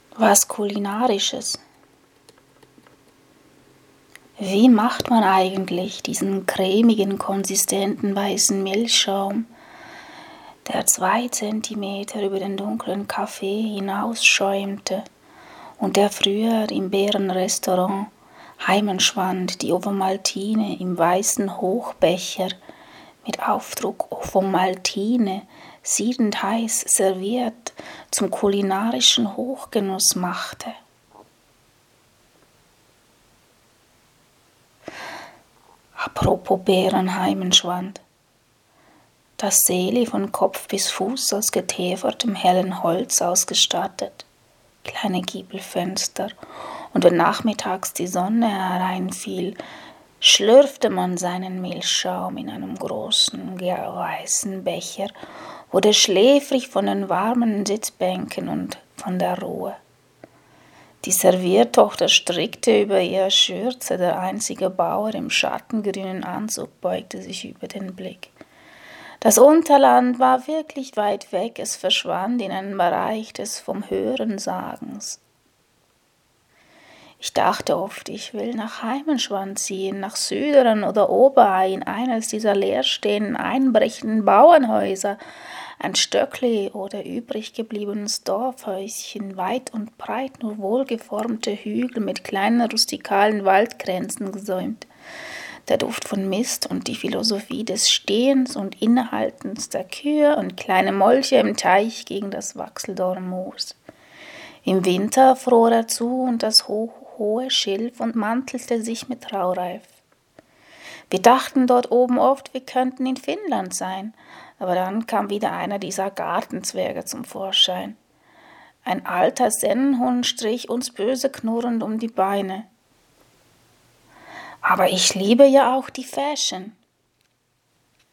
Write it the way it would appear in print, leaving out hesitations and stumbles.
was Kulinarisches. Wie macht man eigentlich diesen cremigen, konsistenten weißen Milchschaum, der 2 Zentimeter über den dunklen Kaffee hinausschäumte und der früher im Bärenrestaurant Heimenschwand die Ovomaltine im weißen Hochbecher mit Aufdruck Ovomaltine siedend heiß serviert zum kulinarischen Hochgenuss machte. Apropos Bärenheimenschwand. Das Seeli von Kopf bis Fuß aus getäfertem hellen Holz ausgestattet, kleine Giebelfenster, und wenn nachmittags die Sonne hereinfiel, schlürfte man seinen Milchschaum in einem großen, weißen Becher, wurde schläfrig von den warmen Sitzbänken und von der Ruhe. Die Serviertochter strickte über ihre Schürze, der einzige Bauer im schattengrünen Anzug beugte sich über den Blick. Das Unterland war wirklich weit weg, es verschwand in einen Bereich des vom Hörensagens. Ich dachte oft, ich will nach Heimenschwand ziehen, nach Süderen oder Oberei, in eines dieser leerstehenden, einbrechenden Bauernhäuser, ein Stöckli oder übrig gebliebenes Dorfhäuschen, weit und breit nur wohlgeformte Hügel mit kleinen rustikalen Waldkränzen gesäumt. Der Duft von Mist und die Philosophie des Stehens und Innehaltens der Kühe und kleine Molche im Teich gegen das Wachseldornmoos. Im Winter fror er zu und das hohe Schilf und mantelte sich mit Raureif. Wir dachten dort oben oft, wir könnten in Finnland sein, aber dann kam wieder einer dieser Gartenzwerge zum Vorschein. Ein alter Sennenhund strich uns böse knurrend um die Beine. Aber ich liebe ja auch die Fashion.